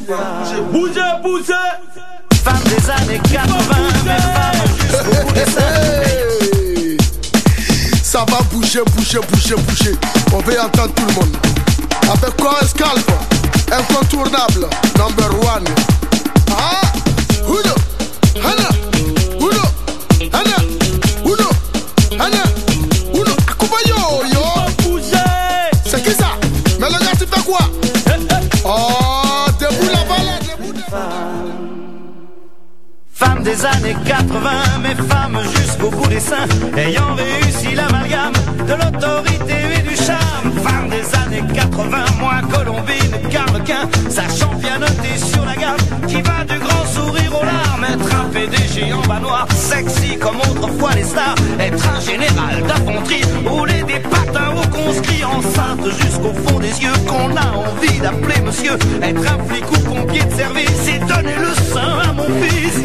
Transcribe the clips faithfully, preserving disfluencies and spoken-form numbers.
Bougez, bougez. Femmes des années quatre-vingts, mais femmes jusqu'au bout des seins. Ça va bouger, bouger, bouger, bouger. On veut entendre tout le monde. Avec quoi un scalp incontournable, number one. Ah, Uno, Hana, Uno, Hana, Uno, Hana, Uno. Akubayo, yo. C'est qui ça? Mais le gars, tu fais quoi? Oh, debout là-bas, là, debout là-bas. Femmes des années quatre-vingts, mais femmes jusqu'au bout des seins, ayant réussi l'amalgame de l'autorité et du charme. Femmes des années quatre-vingts, moi Colombine, Carlequin, sachant bien noter sur la gamme, qui va du grand sourire aux larmes. Être un P D G en bas noir, sexy comme autrefois les stars. Être un général d'infanterie, rouler des patins aux conscrits, enceinte jusqu'au fond des yeux, qu'on a envie d'appeler monsieur. Être un flic ou pompier de service et donner le sein à mon fils.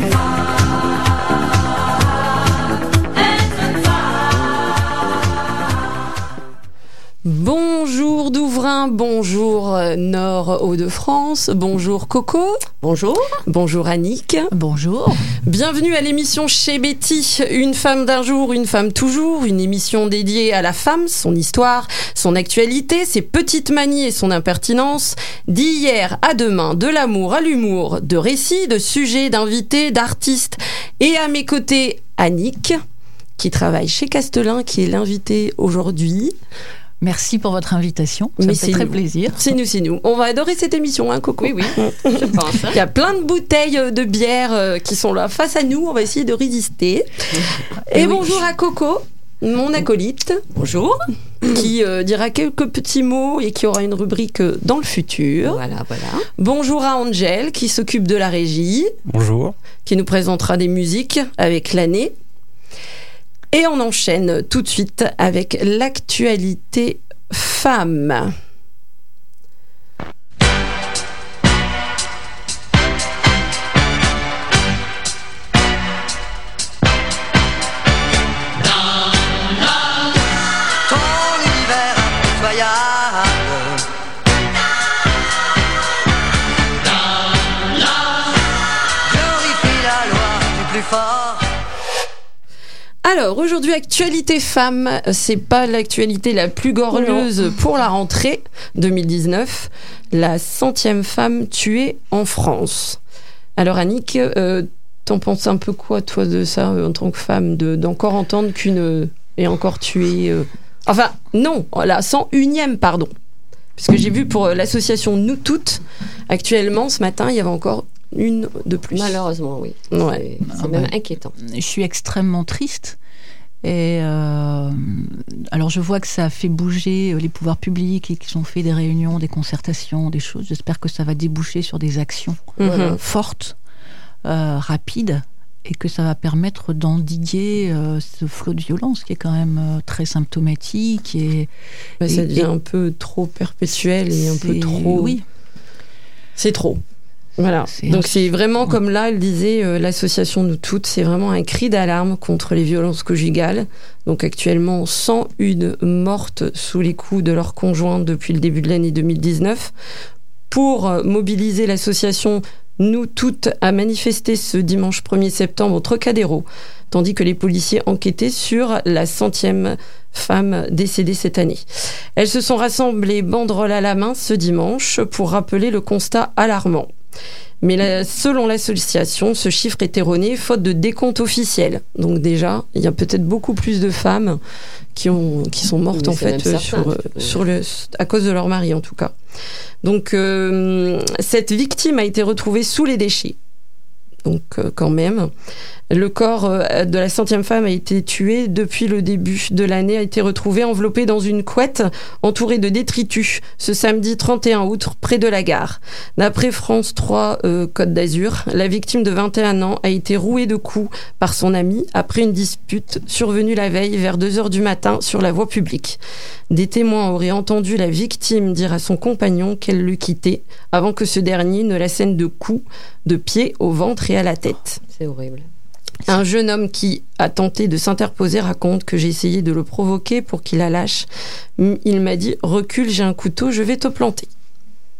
Bonjour Douvrin, bonjour Nord Hauts-de-France, bonjour Coco. Bonjour. Bonjour Annick. Bonjour. Bienvenue à l'émission Chez Betty, une femme d'un jour, une femme toujours, une émission dédiée à la femme, son histoire, son actualité, ses petites manies et son impertinence. D'hier à demain, de l'amour à l'humour, de récits, de sujets, d'invités, d'artistes. Et à mes côtés, Annick, qui travaille chez Castelin, qui est l'invitée aujourd'hui. Merci pour votre invitation, ça Mais me fait très nous. plaisir. C'est nous, c'est nous. On va adorer cette émission, hein, Coco? Oui, oui, je pense. Il y a plein de bouteilles de bière euh, qui sont là face à nous. On va essayer de résister. Et, Et oui. bonjour à Coco, mon acolyte. Bonjour. Qui euh, dira quelques petits mots et qui aura une rubrique euh, dans le futur. Voilà, voilà. Bonjour à Angel, qui s'occupe de la régie. Bonjour. Qui nous présentera des musiques avec l'année. Et on enchaîne tout de suite avec l'actualité femme. Ton univers impitoyable. Glorifie la loi du plus fort. Alors, aujourd'hui, actualité femme, c'est pas l'actualité la plus gorgeuse pour la rentrée deux mille dix-neuf. La centième femme tuée en France. Alors, Annick, euh, t'en penses un peu quoi, toi, de ça, euh, en tant que femme, de, d'encore entendre qu'une euh, est encore tuée euh... Enfin, non, la cent unième, pardon. Puisque j'ai vu pour euh, l'association Nous Toutes, actuellement, ce matin, il y avait encore une de plus. Malheureusement, oui. Ouais. C'est, c'est Ah même bah, inquiétant. Je suis extrêmement triste. Et euh, alors je vois que ça a fait bouger les pouvoirs publics et qu'ils ont fait des réunions, des concertations, des choses. J'espère que ça va déboucher sur des actions Mhm. fortes, euh, rapides, et que ça va permettre d'endiguer euh, ce flot de violence qui est quand même euh, très symptomatique. Et, Bah, ça et- devient et un peu trop perpétuel et un peu c'est- trop. Oui. C'est trop. Voilà. C'est Donc un- c'est vraiment comme là, elle disait, euh, l'association Nous Toutes, c'est vraiment un cri d'alarme contre les violences conjugales. Donc actuellement, cent une mortes sous les coups de leurs conjoints depuis le début de l'année deux mille dix-neuf. Pour euh, mobiliser l'association Nous Toutes a manifesté ce dimanche premier septembre au Trocadéro, tandis que les policiers enquêtaient sur la centième femme décédée cette année. Elles se sont rassemblées banderoles à la main ce dimanche pour rappeler le constat alarmant. Mais la- selon l'association, ce chiffre est erroné faute de décompte officiel. Donc déjà, il y a peut-être beaucoup plus de femmes qui, ont, qui sont mortes Mais en c'est fait même euh, certain, sur, euh, tu peux- sur le, à cause de leur mari en tout cas. Donc euh, cette victime a été retrouvée sous les déchets. Donc euh, quand même. Le corps euh, de la centième femme a été tué depuis le début de l'année, a été retrouvé enveloppé dans une couette entouré de détritus ce samedi trente et un août près de la gare. D'après France trois euh, Côte d'Azur, la victime de vingt et un ans a été rouée de coups par son ami après une dispute survenue la veille vers deux heures du matin sur la voie publique. Des témoins auraient entendu la victime dire à son compagnon qu'elle le quittait avant que ce dernier ne l'assène de coups de pied au ventre et à la tête. C'est horrible. Un jeune homme qui a tenté de s'interposer raconte que j'ai essayé de le provoquer pour qu'il la lâche. Il m'a dit « Recule, j'ai un couteau, je vais te planter ».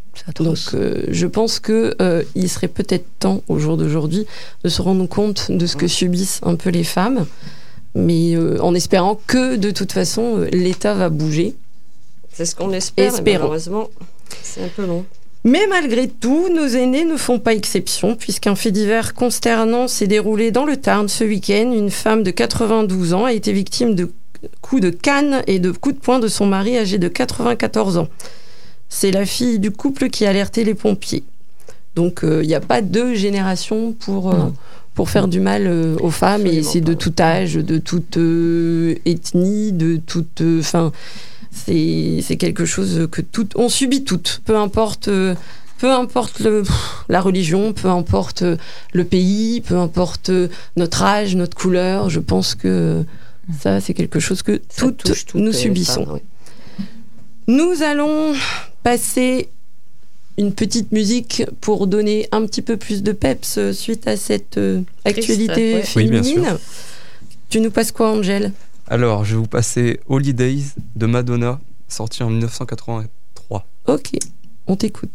Donc euh, je pense qu'il euh, serait peut-être temps, au jour d'aujourd'hui, de se rendre compte de ce que subissent un peu les femmes, mais euh, en espérant que, de toute façon, euh, l'État va bouger. C'est ce qu'on espère, mais malheureusement, c'est un peu long. Mais malgré tout, nos aînés ne font pas exception, puisqu'un fait divers consternant s'est déroulé dans le Tarn ce week-end. Une femme de quatre-vingt-douze ans a été victime de coups de canne et de coups de poing de son mari âgé de quatre-vingt-quatorze ans. C'est la fille du couple qui a alerté les pompiers. Donc il euh, n'y a pas deux générations pour, euh, pour faire du mal euh, aux femmes. Absolument, et c'est de tout âge, de toute euh, ethnie, de toute... Enfin, euh, c'est, c'est quelque chose que tout, on subit toutes. Peu importe... Euh, Peu importe le, la religion, peu importe le pays, peu importe notre âge, notre couleur, je pense que ça, c'est quelque chose que ça toutes, toutes nous subissons. Femmes, oui. Nous allons passer une petite musique pour donner un petit peu plus de peps suite à cette euh, actualité ouais. féminine. Oui, tu nous passes quoi, Angel ? Alors, je vais vous passer Holidays de Madonna, sorti en dix-neuf cent quatre-vingt-trois. Ok, on t'écoute.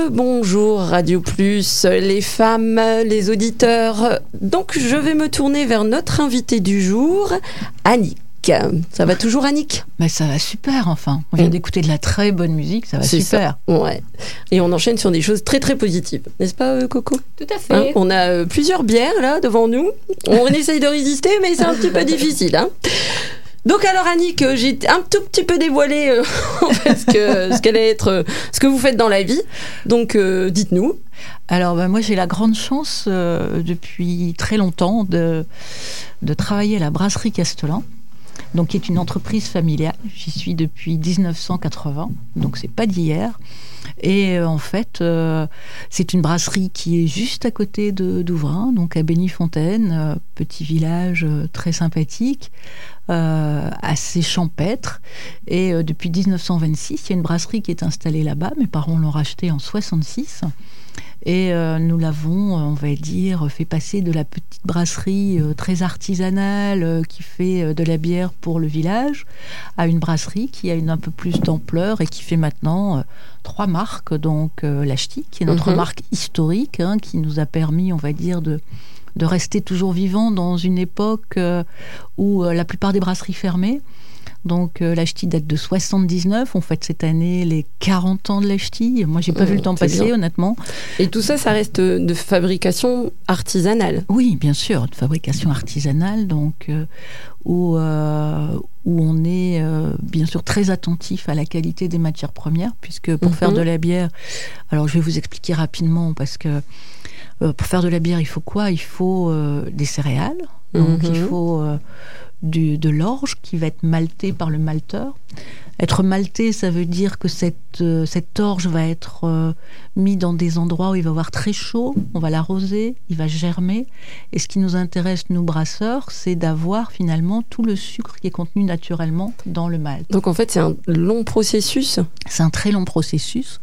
Rebonjour Radio Plus, les femmes, les auditeurs. Donc je vais me tourner vers notre invitée du jour, Annick. Ça va toujours, Annick ? Mais ça va super, enfin. On vient mmh. d'écouter de la très bonne musique, ça va C'est super. Ça. Ouais. Et on enchaîne sur des choses très très positives, n'est-ce pas, euh, Coco ? Tout à fait. Hein, on a euh, plusieurs bières là devant nous. On essaye de résister, mais c'est un petit peu difficile. Hein. Donc alors, Annick, j'ai un tout petit peu dévoilé euh, en fait, ce que ce qu'allait être, euh, ce que vous faites dans la vie. Donc euh, dites-nous. Alors bah, moi j'ai la grande chance euh, depuis très longtemps de de travailler à la brasserie Castellan. Donc, qui est une entreprise familiale. J'y suis depuis dix-neuf cent quatre-vingts, donc c'est pas d'hier. Et euh, en fait, euh, c'est une brasserie qui est juste à côté de d'Ouvrin, donc à Bénifontaine, euh, petit village euh, très sympathique, euh, assez champêtre. Et euh, depuis dix-neuf cent vingt-six, il y a une brasserie qui est installée là-bas. Mes parents l'ont rachetée en soixante-six. Et euh, nous l'avons, on va dire, fait passer de la petite brasserie euh, très artisanale euh, qui fait euh, de la bière pour le village à une brasserie qui a une un peu plus d'ampleur et qui fait maintenant euh, trois marques. Donc euh, la Ch'ti, qui est notre mm-hmm. marque historique, hein, qui nous a permis, on va dire, de, de rester toujours vivant dans une époque euh, où euh, la plupart des brasseries fermaient. Donc euh, la Ch'ti date de soixante-dix-neuf. On fête cette année les quarante ans de la Ch'ti. Moi, j'ai pas mmh, vu le temps passer, bien. Honnêtement. Et tout ça, ça reste de fabrication artisanale. Oui, bien sûr, de fabrication artisanale. Donc euh, où euh, où on est euh, bien sûr très attentif à la qualité des matières premières, puisque pour mmh. faire de la bière, alors je vais vous expliquer rapidement parce que euh, pour faire de la bière, il faut quoi ? Il faut euh, des céréales. Donc mmh. il faut euh, Du, de l'orge qui va être maltée par le malteur. Être malté, ça veut dire que cette, euh, cette orge va être euh, mise dans des endroits où il va avoir très chaud, on va l'arroser, il va germer. Et ce qui nous intéresse, nous brasseurs, c'est d'avoir finalement tout le sucre qui est contenu naturellement dans le malt. Donc en fait, c'est un long processus ? C'est un très long processus.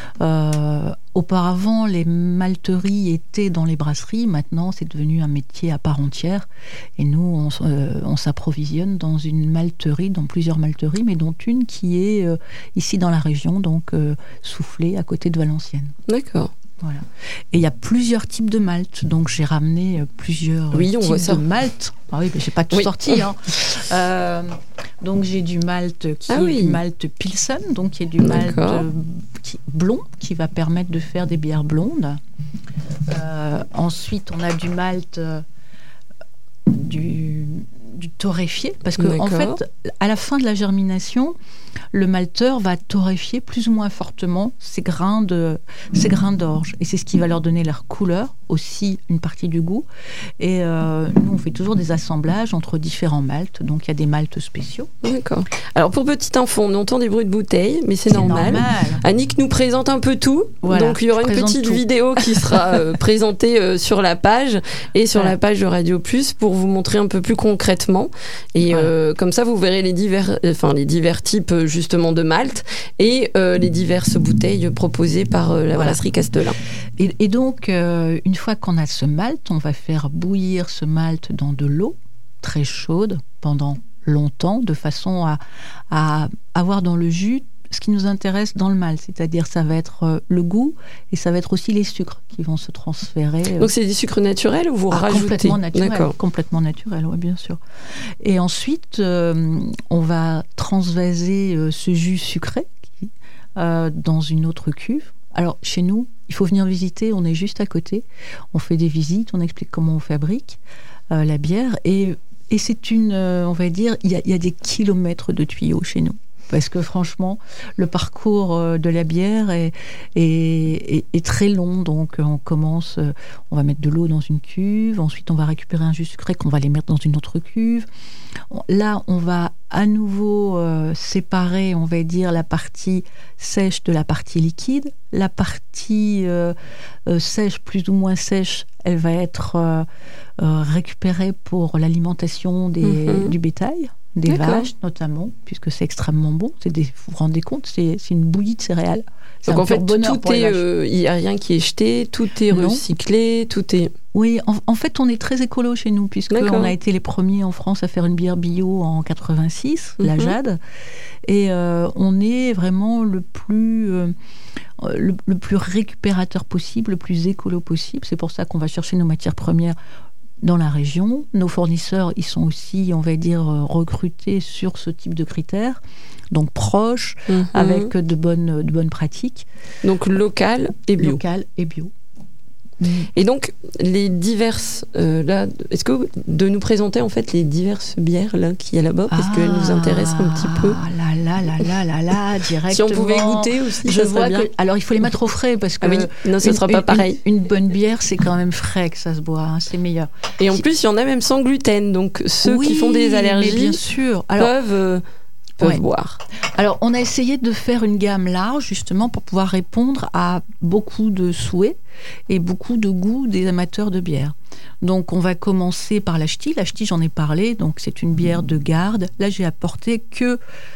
Euh, auparavant, les malteries étaient dans les brasseries. Maintenant, c'est devenu un métier à part entière. Et nous, on, euh, on s'approvisionne dans une malterie, dans plusieurs malteries, mais dont une qui est euh, ici dans la région, donc euh, Soufflé, à côté de Valenciennes. D'accord. Voilà. Et il y a plusieurs types de malt. Donc j'ai ramené euh, plusieurs oui, on types voit ça. de malt. Ah oui, mais j'ai pas tout oui. sorti. Hein. euh, donc j'ai du malt qui ah, est oui. du malt Pilsen, donc qui est du malt euh, qui, blond, qui va permettre de faire des bières blondes. Euh, ensuite, on a du malt euh, du du torréfié, parce que en fait, à la fin de la germination, le malteur va torréfier plus ou moins fortement ces grains de ces grains d'orge, et c'est ce qui va leur donner leur couleur, aussi une partie du goût. Et euh, nous, on fait toujours des assemblages entre différents maltes, donc il y a des maltes spéciaux. D'accord. Alors pour petite info, on entend des bruits de bouteilles, mais c'est, c'est normal. normal. Annick nous présente un peu tout, voilà, donc il y aura une petite tout. vidéo qui sera euh, présentée euh, sur la page et sur voilà. la page de Radio Plus pour vous montrer un peu plus concrètement. Et voilà. euh, comme ça, vous verrez les divers, enfin les divers types justement de malt et euh, les diverses bouteilles proposées par euh, la voilà. brasserie Castellan. Et, et donc, euh, une fois qu'on a ce malt, on va faire bouillir ce malt dans de l'eau très chaude pendant longtemps, de façon à, à avoir dans le jus ce qui nous intéresse dans le malt, c'est-à-dire ça va être euh, le goût et ça va être aussi les sucres qui vont se transférer. Euh... Donc c'est des sucres naturels ou vous ah, rajoutez ? Complètement naturel, D'accord. complètement naturel, oui, bien sûr. Et ensuite, euh, on va transvaser euh, ce jus sucré euh, dans une autre cuve. Alors chez nous, il faut venir visiter, on est juste à côté. On fait des visites, on explique comment on fabrique euh, la bière et, et c'est une, euh, on va dire, il y, y a des kilomètres de tuyaux chez nous. Parce que franchement, le parcours de la bière est, est, est, est très long. Donc on commence, on va mettre de l'eau dans une cuve, ensuite on va récupérer un jus sucré qu'on va les mettre dans une autre cuve. Là, on va à nouveau euh, séparer, on va dire, la partie sèche de la partie liquide. La partie euh, euh, sèche, plus ou moins sèche, elle va être euh, euh, récupérée pour l'alimentation des, mmh. du bétail. Des D'accord. vaches notamment, puisque c'est extrêmement bon. C'est des, vous vous rendez compte, c'est, c'est une bouillie de céréales. C'est Donc en fait, tout est, il euh, n'y a rien qui est jeté, tout est non. recyclé, tout est... Oui, en, en fait, on est très écolo chez nous, puisqu'on a été les premiers en France à faire une bière bio en quatre-vingt-six, mm-hmm. la Jade. Et euh, on est vraiment le plus... Euh, le, le plus récupérateur possible, le plus écolo possible. C'est pour ça qu'on va chercher nos matières premières dans la région. Nos fournisseurs, ils sont aussi, on va dire, recrutés sur ce type de critères, donc proches, mmh. avec de bonnes, de bonnes pratiques. Donc local et bio. Local et bio. Et donc, les diverses... Euh, là, est-ce que de nous présenter, en fait, les diverses bières là, qu'il y a là-bas, parce ah, qu'elles nous intéressent un petit peu. Là, là, là, là, là, là, directement. Si on pouvait goûter aussi, je ça vois bien. Que, alors, il faut les mettre au frais, parce que... Ah oui, non, ce ne sera pas pareil. Une, une bonne bière, c'est quand même frais que ça se boit, hein, c'est meilleur. Et en plus, il y en a même sans gluten, donc ceux oui, qui font des allergies bien sûr. Alors, peuvent... Euh, peuvent ouais. boire. Alors, on a essayé de faire une gamme large, justement, pour pouvoir répondre à beaucoup de souhaits et beaucoup de goûts des amateurs de bière. Donc, on va commencer par la ch'ti. La ch'ti, j'en ai parlé, donc c'est une bière de garde. Là, j'ai apporté que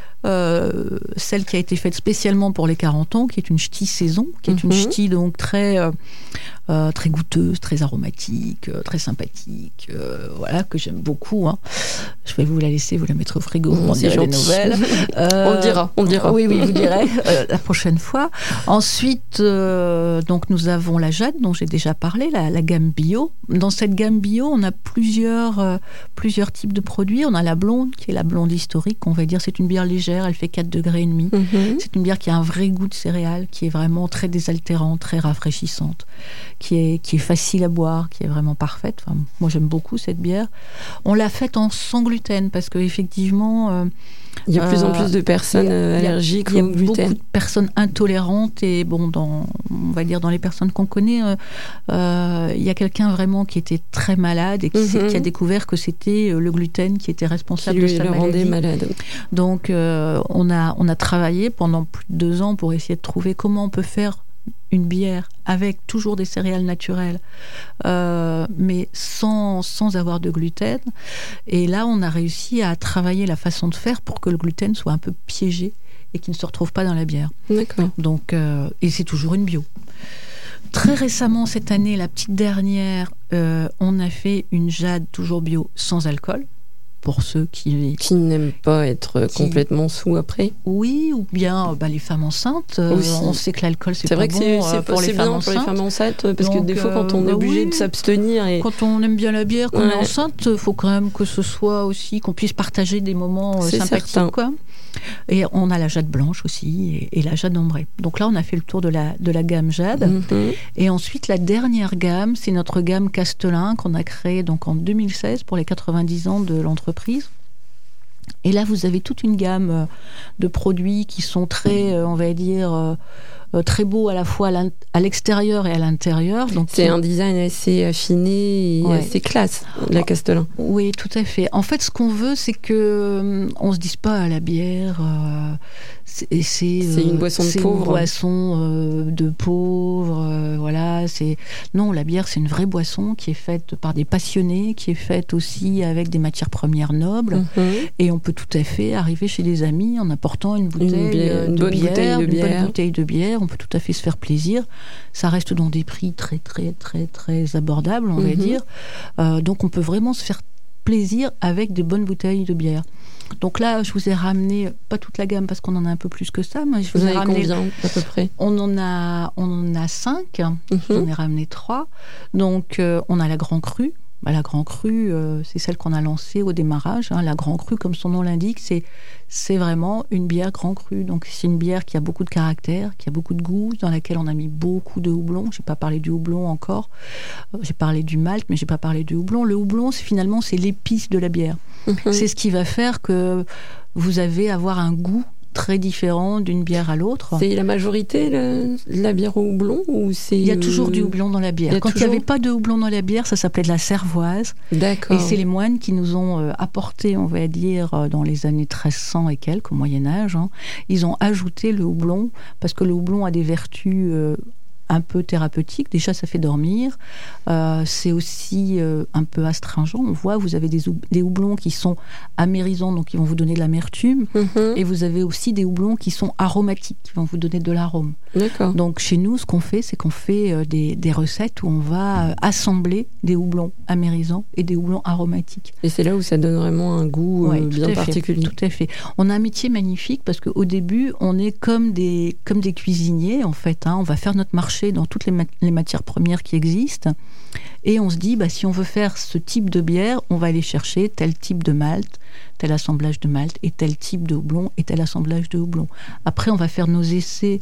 euh, celle qui a été faite spécialement pour les quarante ans, qui est une ch'ti saison, qui est mm-hmm. une ch'ti donc très... Euh, Euh, très goûteuse, très aromatique, euh, très sympathique, euh, voilà, que j'aime beaucoup. Hein. Je vais vous la laisser, vous la mettre au frigo, mmh, on dira des nouvelles. Euh, on le dira, on le dira. Oui, oui, vous direz euh, la prochaine fois. Ensuite, euh, donc nous avons la Jade, dont j'ai déjà parlé, la, la gamme bio. Dans cette gamme bio, on a plusieurs, euh, plusieurs types de produits. On a la blonde, qui est la blonde historique, on va dire, c'est une bière légère, elle fait quatre degrés et demi. Mmh. C'est une bière qui a un vrai goût de céréales, qui est vraiment très désaltérante, très rafraîchissante. Qui est, qui est facile à boire, qui est vraiment parfaite. Enfin, moi, j'aime beaucoup cette bière. On l'a faite en sans gluten parce qu'effectivement... Euh, il y a de plus en plus de personnes euh, allergiques au gluten. Il y a beaucoup de personnes intolérantes et bon, dans, on va dire dans les personnes qu'on connaît, euh, euh, il y a quelqu'un vraiment qui était très malade et qui, mm-hmm. qui a découvert que c'était le gluten qui était responsable qui lui de sa le maladie. rendait malade. Donc, euh, on a, on a travaillé pendant plus de deux ans pour essayer de trouver comment on peut faire une bière avec toujours des céréales naturelles, euh, mais sans, sans avoir de gluten. Et là, on a réussi à travailler la façon de faire pour que le gluten soit un peu piégé et qu'il ne se retrouve pas dans la bière. D'accord. Donc, euh, et c'est toujours une bio. Très récemment, cette année, la petite dernière, euh, on a fait une Jade toujours bio sans alcool. Pour ceux qui... Qui n'aiment pas être qui... complètement sous après. Oui, ou bien bah, les femmes enceintes. Euh, on sait que l'alcool, c'est, c'est pas vrai que bon c'est, c'est, pour, c'est les bien femmes pour les femmes enceintes. Parce Donc, que des fois, quand on euh, est obligé oui. de s'abstenir... Et... Quand on aime bien la bière, qu'on ouais. est enceinte, il faut quand même que ce soit aussi... qu'on puisse partager des moments c'est sympathiques. Certain. Quoi. Et on a la Jade blanche aussi, et, et la Jade ambrée. Donc là, on a fait le tour de la, de la gamme Jade. Mm-hmm. Et ensuite, la dernière gamme, c'est notre gamme Castelin, qu'on a créée donc, en deux mille seize pour les quatre-vingt-dix ans de l'entreprise. Et là, vous avez toute une gamme de produits qui sont très, on va dire, très beaux à la fois à l'extérieur et à l'intérieur. Donc, c'est un design assez affiné et ouais. assez classe, la Castelin. Oui, tout à fait. En fait, ce qu'on veut, c'est que on se dise pas à la bière. Euh, c'est, c'est, c'est une boisson de c'est pauvre. Une boisson euh, de pauvre. Euh, voilà. C'est non, la bière, c'est une vraie boisson qui est faite par des passionnés, qui est faite aussi avec des matières premières nobles. Mm-hmm. Et on peut tout à fait arriver chez des amis en apportant une bouteille une bière, une de bonne bière, bouteille de une bière. bonne bouteille de bière. On peut tout à fait se faire plaisir. Ça reste dans des prix très, très, très, très abordables, on mm-hmm. va dire. Euh, donc, on peut vraiment se faire plaisir avec des bonnes bouteilles de bière. Donc là, je vous ai ramené, pas toute la gamme parce qu'on en a un peu plus que ça, mais je vous, vous ai ramené... combien à peu près ? On en a, on en a cinq, mm-hmm. j'en ai ramené trois. Donc, euh, on a la Grand Cru. Bah, la Grand Cru, euh, c'est celle qu'on a lancée au démarrage. Hein. La Grand Cru, comme son nom l'indique, c'est, c'est vraiment une bière Grand Cru. Donc, c'est une bière qui a beaucoup de caractère, qui a beaucoup de goût, dans laquelle on a mis beaucoup de houblon. Je n'ai pas parlé du houblon encore. Euh, j'ai parlé du malt, mais je n'ai pas parlé du houblon. Le houblon, c'est, finalement, c'est l'épice de la bière. Mm-hmm. C'est ce qui va faire que vous allez avoir un goût très différent d'une bière à l'autre. C'est la majorité, le, la bière au houblon ou c'est... Il y a toujours du houblon dans la bière. Il Quand toujours... il n'y avait pas de houblon dans la bière, ça s'appelait de la cervoise. D'accord. Et c'est les moines qui nous ont euh, apporté, on va dire, euh, dans les années treize cents et quelques, au Moyen-Âge, hein, ils ont ajouté le houblon, parce que le houblon a des vertus... Euh, un peu thérapeutique. Déjà, ça fait dormir. Euh, c'est aussi euh, un peu astringent. On voit, vous avez des, des houblons qui sont amérisants, donc qui vont vous donner de l'amertume. Mm-hmm. Et vous avez aussi des houblons qui sont aromatiques, qui vont vous donner de l'arôme. D'accord. Donc, chez nous, ce qu'on fait, c'est qu'on fait euh, des, des recettes où on va euh, assembler des houblons amérisants et des houblons aromatiques. Et c'est là où ça donne vraiment un goût ouais, euh, bien tout particulier. Fait, tout à fait. On a un métier magnifique parce qu'au début, on est comme des, comme des cuisiniers, en fait. Hein. On va faire notre marché dans toutes les, mat- les matières premières qui existent et on se dit bah, si on veut faire ce type de bière, on va aller chercher tel type de malt, tel assemblage de malt et tel type de houblon et tel assemblage de houblon. Après on va faire nos essais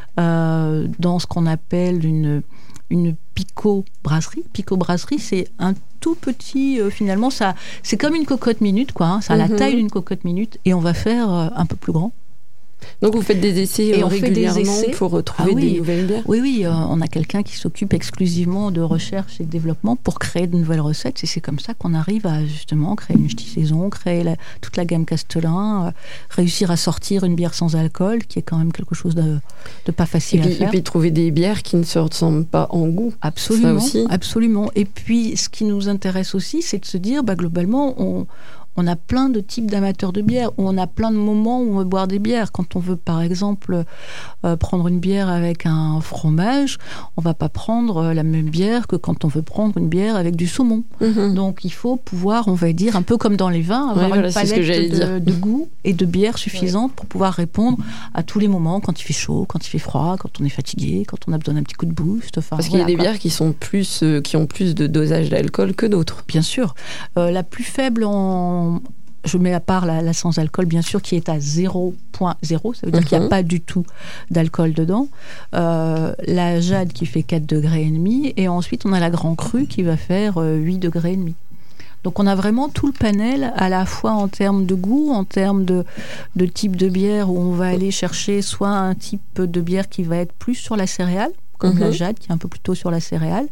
euh, dans ce qu'on appelle une, une pico-brasserie. Pico-brasserie, c'est un tout petit, euh, finalement ça, c'est comme une cocotte minute quoi, hein, ça a mm-hmm. la taille d'une cocotte minute et on va faire euh, un peu plus grand. Donc vous faites des essais et euh, régulièrement des essais. Pour trouver ah, oui. des nouvelles bières. Oui, oui, euh, on a quelqu'un qui s'occupe exclusivement de recherche et de développement pour créer de nouvelles recettes. Et c'est comme ça qu'on arrive à justement créer une ch'ti saison, créer la, toute la gamme Castelin, euh, réussir à sortir une bière sans alcool, qui est quand même quelque chose de, de pas facile et puis, à faire. Et puis trouver des bières qui ne se ressemblent pas en goût. Absolument, ça aussi. absolument. Et puis ce qui nous intéresse aussi, c'est de se dire, bah, globalement, on On a plein de types d'amateurs de bière, où on a plein de moments où on veut boire des bières. Quand on veut, par exemple, euh, prendre une bière avec un fromage, on ne va pas prendre la même bière que quand on veut prendre une bière avec du saumon. Mm-hmm. Donc, il faut pouvoir, on va dire, un peu comme dans les vins, avoir ouais, voilà, une palette de, de goût et de bière suffisante ouais. pour pouvoir répondre à tous les moments, quand il fait chaud, quand il fait froid, quand on est fatigué, quand on a besoin d'un petit coup de boost. Enfin, Parce voilà, qu'il y a des quoi. bières qui, sont plus, euh, qui ont plus de dosage d'alcool que d'autres. Bien sûr. Euh, la plus faible en Je mets à part la, la sans-alcool, bien sûr, qui est à zéro virgule zéro. Ça veut dire mm-hmm. qu'il n'y a pas du tout d'alcool dedans. Euh, la Jade qui fait quatre degrés et demi. Et ensuite, on a la Grand Cru qui va faire euh, huit degrés et demi. Donc, on a vraiment tout le panel, à la fois en termes de goût, en termes de, de type de bière, où on va aller chercher soit un type de bière qui va être plus sur la céréale, comme mm-hmm. la Jade, qui est un peu plutôt sur la céréale.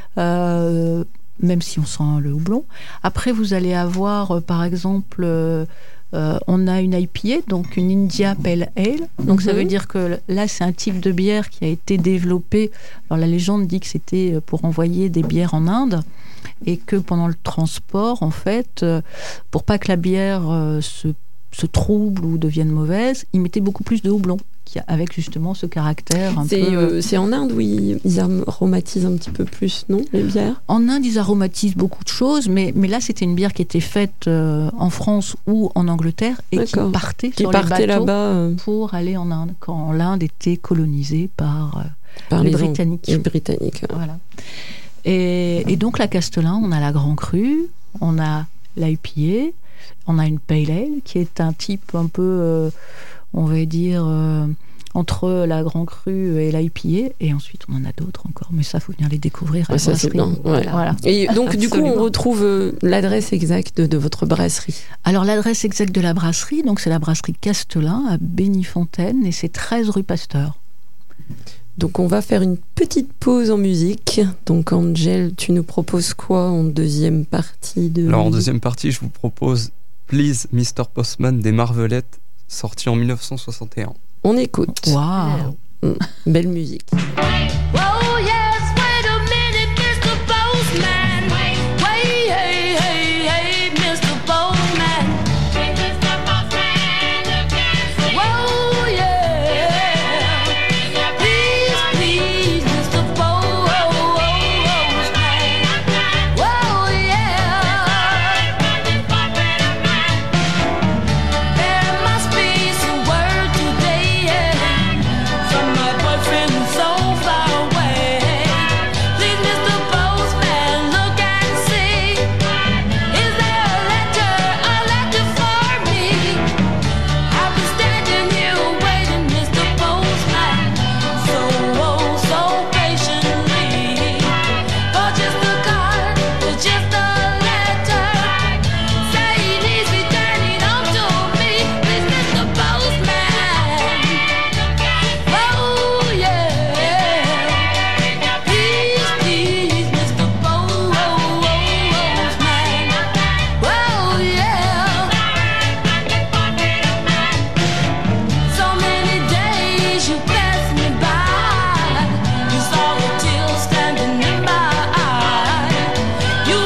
Euh, même si on sent le houblon. Après, vous allez avoir, euh, par exemple, euh, euh, on a une I P A, donc une India Pale Ale. Donc, mm-hmm. ça veut dire que là, c'est un type de bière qui a été développé. Alors, la légende dit que c'était pour envoyer des bières en Inde et que pendant le transport, en fait, euh, pour pas que la bière euh, se, se trouble ou devienne mauvaise, ils mettaient beaucoup plus de houblon, avec justement ce caractère un c'est, peu... Euh, c'est en Inde où ils, ils aromatisent un petit peu plus, non, les bières ? En Inde, ils aromatisent beaucoup de choses, mais, mais là, c'était une bière qui était faite euh, en France ou en Angleterre et D'accord. qui partait qui sur les bateaux là-bas, euh... pour aller en Inde, quand l'Inde était colonisée par, euh, par les, les Britanniques. Les Britanniques. Voilà. Et, et donc, la Castelin, on a la Grand Cru, on a l'I P A, on a une Pale Ale, qui est un type un peu... Euh, on va dire, euh, entre la Grand Cru et l'I P A, et ensuite on en a d'autres encore, mais ça, il faut venir les découvrir à ouais, la ça, brasserie. C'est bien. Voilà. Voilà. Et donc, du coup, on retrouve euh, l'adresse exacte de, de votre brasserie. Alors, l'adresse exacte de la brasserie, donc c'est la brasserie Castelin, à Bénifontaine, et c'est treize rue Pasteur. Donc, on va faire une petite pause en musique. Donc, Angel, tu nous proposes quoi en deuxième partie de... Alors, en deuxième partie, je vous propose Please mister Postman des Marvelettes, sorti en dix-neuf cent soixante et un. On écoute. Waouh, mmh, belle musique. Oh yes, wait a minute, mister Postman. Wait, hey, hey, hey, mister Postman. mister Postman, whoa, yeah. Please, please, mister Postman. Whoa, yeah. There must be some word today, yeah, from my boyfriend so far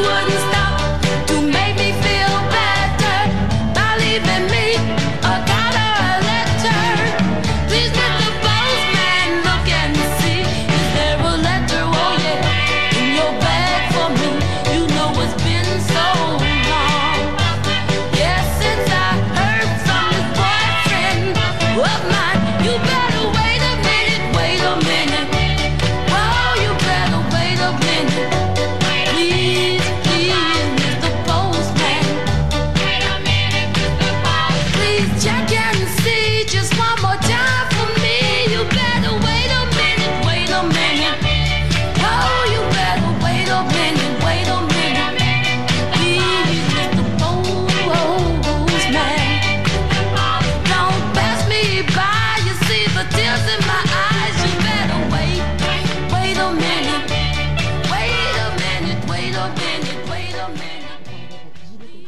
wouldn't stop to make me feel better by leaving me a card or a letter. Please, Mister Postman, look and see. Is there a letter, oh yeah, in your bag for me? You know it's been so long. Yes, since I heard from this boyfriend of mine. You better wait a minute, wait a minute. Whoa, you better wait a minute. Please, please, Mister Postman. Wait a minute, Mister Postman. Please check and see just one more time for me. You better wait a minute, wait a minute. Oh, you better wait a minute, wait a minute. Please, Mister Postman. Don't pass me by, you see the tears in my eyes. You better wait, wait a minute. Wait a minute, wait a minute, wait a minute.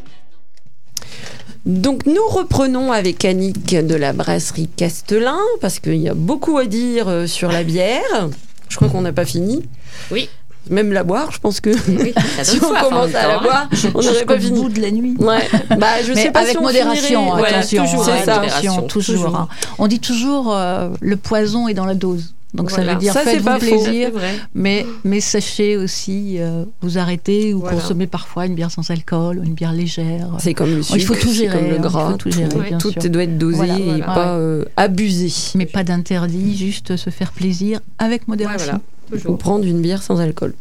Donc nous reprenons avec Annick de la brasserie Castelin, parce qu'il y a beaucoup à dire euh, sur la bière. Je crois qu'on n'a pas fini. Oui. Même la boire, je pense que Oui, ça si donne on soif en commence même à temps, la hein. boire, on n'aurait pas Jusqu'au fini. bout de la nuit. Ouais. Bah, je Mais sais pas avec si on modération, finirait. Voilà, attention, toujours, hein, c'est ça. attention, toujours. Toujours. hein. On dit toujours euh, le poison est dans la dose. Donc ça Voilà. veut dire Ça, c'est faites-vous pas faux. plaisir, C'est vrai. mais, mais sachez aussi euh, vous arrêter ou Voilà. consommer parfois une bière sans alcool ou une bière légère. C'est comme le sucre, Il faut tout c'est gérer, comme le hein, il gras, faut tout gérer, tout, bien tout sûr. doit être dosé Voilà, et voilà. pas euh, abusé. Mais pas d'interdit, juste se faire plaisir avec Ouais, modération, voilà. Ou Toujours. prendre une bière sans alcool.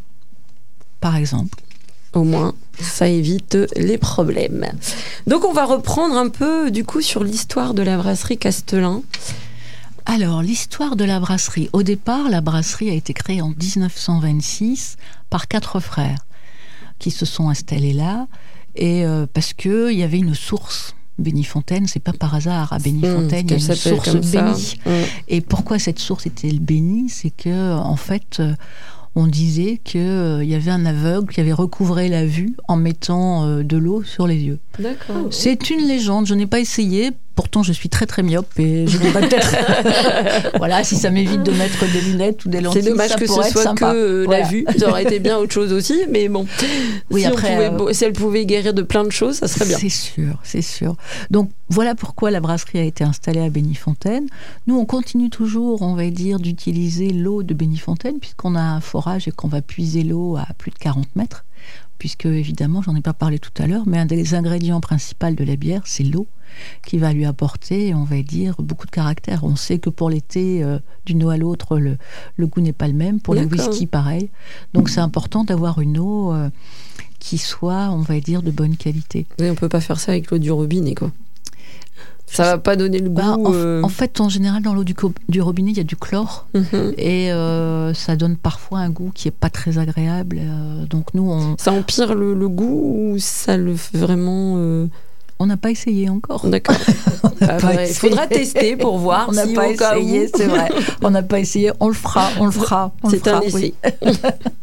par exemple. Au moins, ça évite les problèmes. Donc on va reprendre un peu du coup sur l'histoire de la brasserie Castelin. Alors, l'histoire de la brasserie. Au départ, la brasserie a été créée en dix-neuf cent vingt-six par quatre frères qui se sont installés là, et euh, parce qu'il y avait une source. Bénifontaine, c'est pas par hasard. À Bénifontaine, Mmh, il y a une qu'elle s'appelle source comme ça. bénie. Mmh. Et pourquoi cette source était bénie? C'est que, en fait, euh, on disait qu'il euh, y avait un aveugle qui avait recouvré la vue en mettant euh, de l'eau sur les yeux. D'accord. C'est une légende, je n'ai pas essayé. Pourtant, je suis très très myope et je voudrais peut-être. Voilà, si ça m'évite de mettre des lunettes ou des lentilles. C'est dommage ça que ce pourrait être soit sympa. que euh, Voilà. la vue. Ça aurait été bien autre chose aussi, mais bon. Oui, si, on après, pouvait- euh, bon, si elle pouvait guérir de plein de choses, ça serait bien. C'est sûr, c'est sûr. Donc voilà pourquoi la brasserie a été installée à Bénifontaine. Nous, on continue toujours, on va dire, d'utiliser l'eau de Bénifontaine puisqu'on a un forage et qu'on va puiser l'eau à plus de quarante mètres. Puisque, évidemment, j'en ai pas parlé tout à l'heure, mais un des ingrédients principaux de la bière, c'est l'eau, qui va lui apporter, on va dire, beaucoup de caractère. On sait que pour l'été, euh, d'une eau à l'autre, le, le goût n'est pas le même. Pour le D'accord. whisky, pareil. Donc, c'est important d'avoir une eau euh, qui soit, on va dire, de bonne qualité. Mais on peut pas faire ça avec l'eau du robinet, quoi. Ça va pas donner le goût. Bah, en, euh, en fait, en général, dans l'eau du, co- du robinet, il y a du chlore. mhm. Et euh, ça donne parfois un goût qui est pas très agréable. Euh, donc, nous, on Ça empire le, le goût ou ça le fait vraiment. euh, on n'a pas essayé encore. D'accord. Ah, pas ouais, il essayé. faudra tester pour voir. On n'a si pas au cas essayé, où- c'est vrai. On n'a pas essayé. On le fera, on le fera. on le C'est un fera, essai. oui.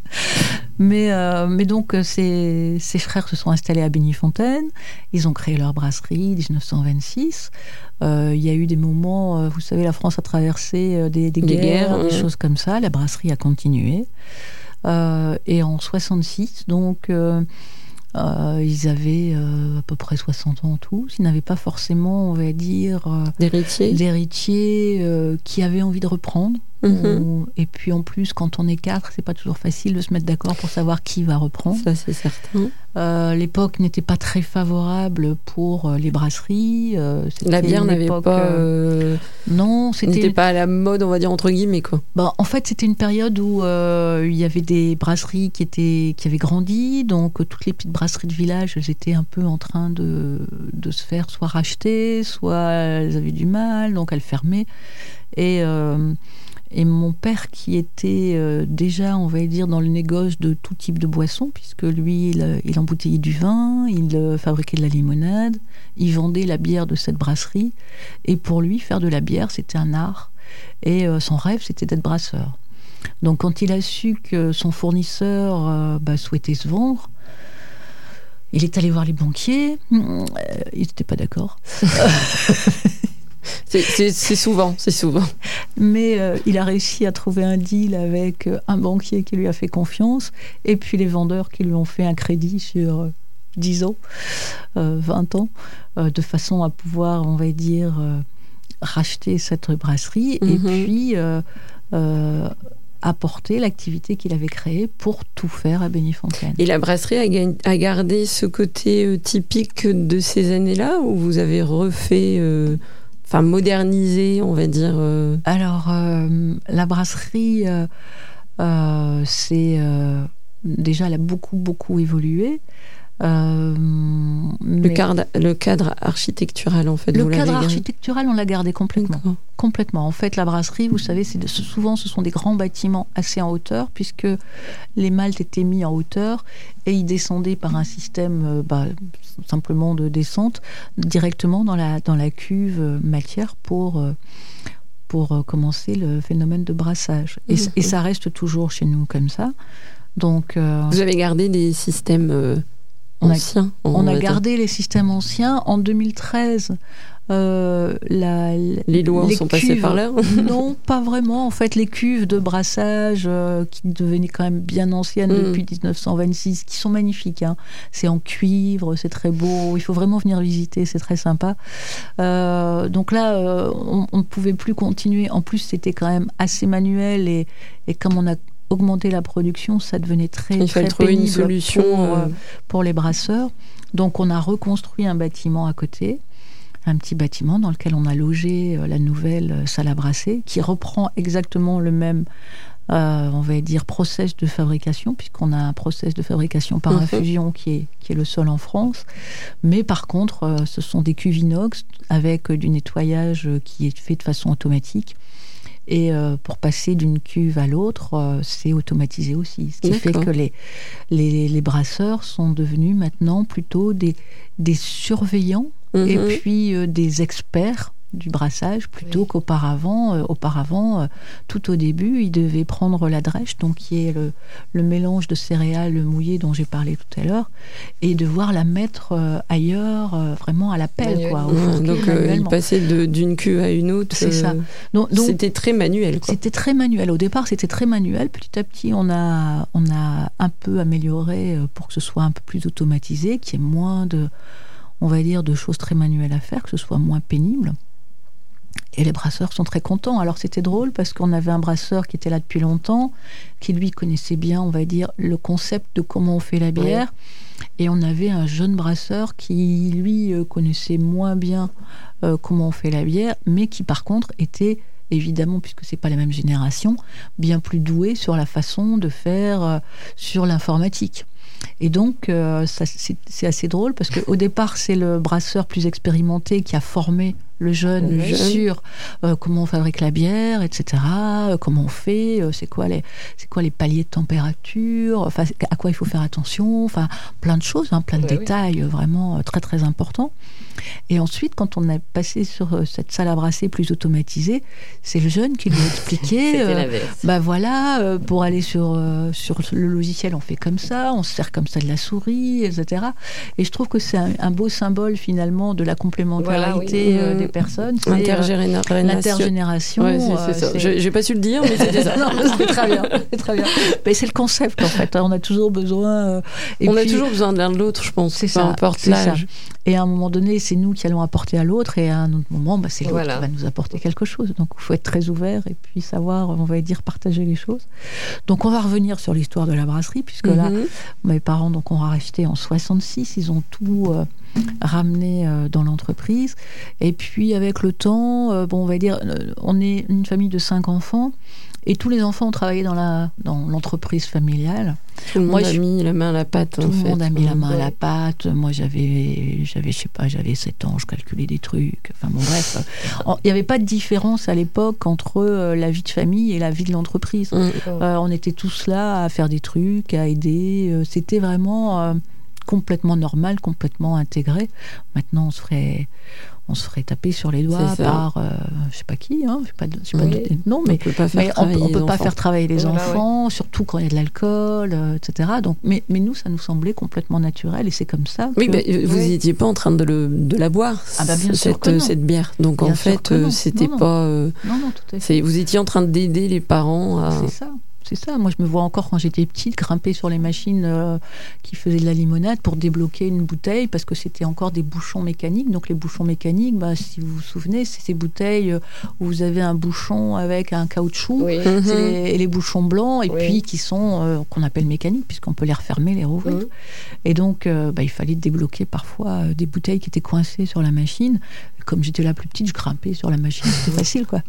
Mais, euh, mais donc, euh, ces, ces frères se sont installés à Bénifontaine. Ils ont créé leur brasserie en dix-neuf cent vingt-six. Euh, il y a eu des moments, euh, vous savez, la France a traversé euh, des, des Des guerres, guerres, des ouais. choses comme ça. La brasserie a continué. Euh, et en soixante-six, donc, euh, euh, ils avaient euh, à peu près soixante ans tous. Ils n'avaient pas forcément, on va dire, euh, D'héritier. d'héritiers euh, qui avaient envie de reprendre. Mhm. Ou- Et puis en plus, quand on est quatre, c'est pas toujours facile de se mettre d'accord pour savoir qui va reprendre. Ça, c'est certain. Euh, l'époque n'était pas très favorable pour euh, les brasseries. euh, c'était La bière une n'avait époque, pas. euh, euh, Non, n'était c'était. pas à la mode, on va dire entre guillemets, quoi. Bah, en fait, c'était une période où euh, il y avait des brasseries qui étaient qui avaient grandi, donc euh, toutes les petites brasseries de village, elles étaient un peu en train de de se faire soit racheter, soit elles avaient du mal, donc elles fermaient. Et euh, Et mon père, qui était euh, déjà, on va dire, dans le négoce de tout type de boissons, puisque lui, il, il embouteillait du vin, il euh, fabriquait de la limonade, il vendait la bière de cette brasserie. Et pour lui, faire de la bière, c'était un art. Et euh, son rêve, c'était d'être brasseur. Donc, quand il a su que son fournisseur euh, bah, souhaitait se vendre, il est allé voir les banquiers. Euh, ils n'étaient pas d'accord. C'est, c'est, c'est souvent, c'est souvent. Mais euh, il a réussi à trouver un deal avec euh, un banquier qui lui a fait confiance, et puis les vendeurs qui lui ont fait un crédit sur euh, dix ans, euh, vingt ans, euh, de façon à pouvoir, on va dire, euh, racheter cette brasserie, Mhm. et puis euh, euh, apporter l'activité qu'il avait créée pour tout faire à Bénifontaine. Et la brasserie a, ga- a gardé ce côté euh, typique de ces années-là, où vous avez refait, euh, enfin modernisé, on va dire. euh, Alors, euh, la brasserie, euh, euh, c'est euh, déjà, elle a beaucoup, beaucoup évolué. Euh, le, mais cadre, le cadre architectural, en fait. le vous l'avez cadre gardé. architectural, on l'a gardé complètement. D'accord. Complètement. En fait, la brasserie, vous savez, c'est de- souvent, ce sont des grands bâtiments assez en hauteur, puisque les maltes étaient mis en hauteur et ils descendaient par un système euh, bah, simplement de descente directement dans la, dans la cuve euh, matière pour, euh, pour euh, commencer le phénomène de brassage. Et, c- et ça reste toujours chez nous comme ça. Donc, euh, Vous avez gardé des systèmes euh, On a- anciens. on va a dire. gardé les systèmes anciens. En deux mille treize, euh, la, Les lois les sont passées cuves- par là. Non, pas vraiment. En fait, les cuves de brassage euh, qui devenaient quand même bien anciennes Mm. depuis dix-neuf cent vingt-six, qui sont magnifiques. Hein. C'est en cuivre, c'est très beau. Il faut vraiment venir visiter, c'est très sympa. Euh, donc là, euh, on on ne pouvait plus continuer. En plus, c'était quand même assez manuel et, et comme on a augmenté la production, ça devenait très, Il fallait très trouver une pénible solution. pour, euh, euh, pour les brasseurs. Donc on a reconstruit un bâtiment à côté, un petit bâtiment dans lequel on a logé euh, la nouvelle euh, salle à brasser, qui reprend exactement le même, euh, on va dire, process de fabrication, puisqu'on a un process de fabrication par Mhm. infusion qui est, qui est le seul en France. Mais par contre, euh, ce sont des cuves inox avec euh, du nettoyage euh, qui est fait de façon automatique. Et euh, pour passer d'une cuve à l'autre, euh, c'est automatisé aussi. Ce qui fait D'accord. que les, les, les brasseurs sont devenus maintenant plutôt des, des surveillants Mhm. et puis euh, des experts du brassage plutôt qu'auparavant. Euh, auparavant, euh, tout au début, ils devaient prendre la drèche, donc qui est le, le mélange de céréales mouillées dont j'ai parlé tout à l'heure, et devoir la mettre euh, ailleurs, euh, vraiment à la pelle, quoi, au Ouais, fourquet, donc euh, il manuellement. passait de- d'une cuve à une autre. C'est ça. euh, Donc, donc, C'était très manuel. Quoi. c'était très manuel. Au départ, c'était très manuel. Petit à petit, on a, on a un peu amélioré euh, pour que ce soit un peu plus automatisé, qu'il y ait moins de, on va dire, de choses très manuelles à faire, que ce soit moins pénible. Et les brasseurs sont très contents. Alors c'était drôle parce qu'on avait un brasseur qui était là depuis longtemps, qui lui connaissait bien, on va dire, le concept de comment on fait la bière. Et on avait un jeune brasseur qui, lui, euh, connaissait moins bien euh, comment on fait la bière, mais qui, par contre, était, évidemment, puisque c'est pas la même génération, bien plus doué sur la façon de faire, euh, sur l'informatique. Et donc, euh, ça, c'est, c'est assez drôle parce qu'au départ, c'est le brasseur plus expérimenté qui a formé le jeune, Le jeune. sur euh, comment on fabrique la bière, et cetera. euh, comment on fait, euh, c'est quoi les, c'est quoi les paliers de température, enfin, à quoi il faut faire attention, enfin, plein de choses, hein, plein de Ouais, oui. détails euh, vraiment euh, très très importants. Et ensuite, quand on a passé sur euh, cette salle à brasser plus automatisée, c'est le jeune qui lui a expliqué. C'était euh, l'inverse. bah voilà, euh, pour aller sur, euh, sur le logiciel, on fait comme ça, on se sert comme ça de la souris, et cetera. Et je trouve que c'est un, un beau symbole finalement de la complémentarité Voilà, oui. euh, Mmh. des personnes. C'est, euh, Intergénération. l'intergénération. Ouais, c'est, euh, c'est ça. c'est- J'ai, j'ai pas su le dire, mais c'était ça. non, c'est très bien, c'est très bien. Mais c'est le concept en fait. On a toujours besoin. euh, et On a puis- toujours besoin de l'un de l'autre, je pense. C'est Peu ça, importe c'est ça. l'âge. Et à un moment donné, c'est nous qui allons apporter à l'autre, et à un autre moment, bah, c'est l'autre Voilà. qui va nous apporter quelque chose. Donc, il faut être très ouvert et puis savoir, on va dire, partager les choses. Donc, on va revenir sur l'histoire de la brasserie, puisque là, Mhm. mes parents donc, ont racheté en soixante-six, ils ont tout euh, ramené euh, dans l'entreprise. Et puis, avec le temps, euh, bon, on va dire, euh, on est une famille de cinq enfants, et tous les enfants ont travaillé dans, la, dans l'entreprise familiale. Tout le monde Moi, a je- mis la main à la pâte. Tout en le fait. monde a mis la main à Ouais. la pâte. Moi, j'avais, j'avais, je sais pas, j'avais sept ans, je calculais des trucs. Enfin bon, bref. En- Il n'y avait pas de différence à l'époque entre euh, la vie de famille et la vie de l'entreprise. Mhm. Euh, on était tous là à faire des trucs, à aider. Euh, C'était vraiment euh, complètement normal, complètement intégré. Maintenant, on se ferait, on se ferait taper sur les doigts par, euh, je sais pas qui, hein, je sais pas, je sais pas Oui. donner de nom, mais On peut pas faire mais on, travailler on peut les pas enfants. faire travailler les Voilà, enfants, surtout quand il y a de l'alcool, euh, et cetera. Donc, mais, mais nous, ça nous semblait complètement naturel, et c'est comme ça. Oui, que- mais vous Oui. n'étiez pas en train de, le, de la boire, Ah bah bien sûr cette, que non. cette bière. Donc Bien en sûr fait, que non. euh, c'était Non, non. pas. euh, Non, non, tout à fait. c'est, vous étiez en train d'aider les parents à. C'est ça. C'est ça. Moi, je me vois encore quand j'étais petite grimper sur les machines euh, qui faisaient de la limonade pour débloquer une bouteille parce que c'était encore des bouchons mécaniques. Donc, les bouchons mécaniques, bah, si vous vous souvenez, c'est ces bouteilles euh, où vous avez un bouchon avec un caoutchouc Oui. Mhm. c'est les, et les bouchons blancs et Oui. puis qui sont euh, qu'on appelle mécaniques puisqu'on peut les refermer, les rouvrir. Mhm. Et donc, euh, bah, il fallait débloquer parfois euh, des bouteilles qui étaient coincées sur la machine. Comme j'étais la plus petite, je grimpais sur la machine. C'était facile, quoi.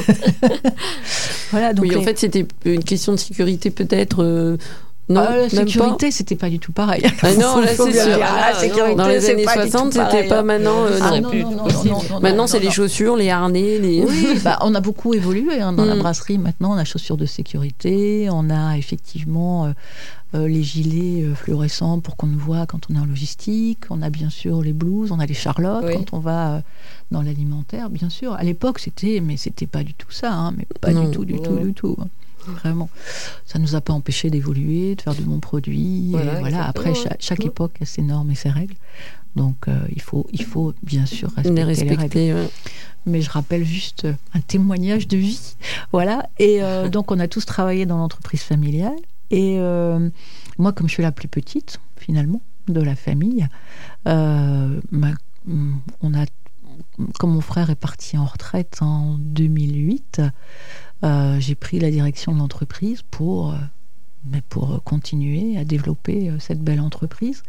Voilà. Donc oui, en les- fait, c'était une question de sécurité peut-être. euh, non, Ah, la même sécurité, c'était pas du tout pareil. Ah non, là, Faut c'est bien sûr. dire, Ah, la sécurité, pas. Dans les c'est années pas du tout soixante, c'était pareil, pas hein. maintenant. euh, Ah non. non, non, non, non, non, non, Maintenant, non, c'est non, les non. chaussures, les harnais, les. Oui, bah, on a beaucoup évolué hein, dans la Mm. brasserie. Maintenant, on a chaussures de sécurité, on a effectivement euh, euh, les gilets euh, fluorescents pour qu'on nous voit quand on est en logistique. On a bien sûr les blouses, on a les charlottes Oui. quand on va euh, dans l'alimentaire, bien sûr. À l'époque, c'était, mais c'était pas du tout ça, hein, mais pas Non, du tout, du non. tout, du tout. hein. Vraiment, ça nous a pas empêché d'évoluer, de faire de bons produits. et Voilà, Voilà. Après, exactement. chaque, chaque Mm. époque a ses normes et ses règles. Donc, euh, il faut, il faut bien sûr respecter les les règles respecter. ouais. mais je rappelle juste un témoignage de vie. Voilà. Et euh, donc, on a tous travaillé dans l'entreprise familiale. Et euh, moi, comme je suis la plus petite, finalement, de la famille, euh, ma- on a, comme mon frère est parti en retraite en deux mille huit, euh, j'ai pris la direction de l'entreprise pour, euh, mais pour continuer à développer euh, cette belle entreprise.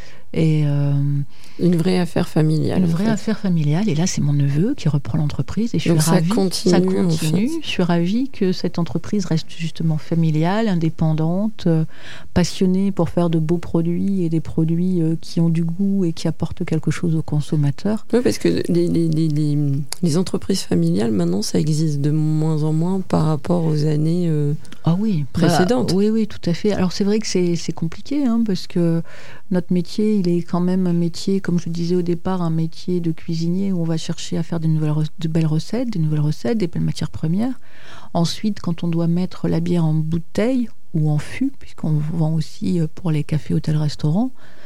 Et euh, Une vraie affaire familiale. une en vraie fait. affaire familiale. Et là, c'est mon neveu qui reprend l'entreprise. Et je Donc suis ça ravie. continue, Ça en continue. fait. Je suis ravie que cette entreprise reste justement familiale, indépendante, euh, passionnée pour faire de beaux produits et des produits euh, qui ont du goût et qui apportent quelque chose aux consommateurs. Oui, parce que les, les, les, les, les entreprises familiales, maintenant, ça existe de moins en moins par rapport aux années euh, Ah oui, précédentes. Bah, oui, oui, tout à fait. Alors c'est vrai que c'est, c'est compliqué, hein, parce que notre métier, il est quand même un métier, comme je le disais au départ, un métier de cuisinier où on va chercher à faire de, nouvelles, re- de belles recettes, des nouvelles recettes, des belles matières premières. Ensuite, quand on doit mettre la bière en bouteille ou en fût, puisqu'on vend aussi euh, pour les cafés, hôtels, restaurants,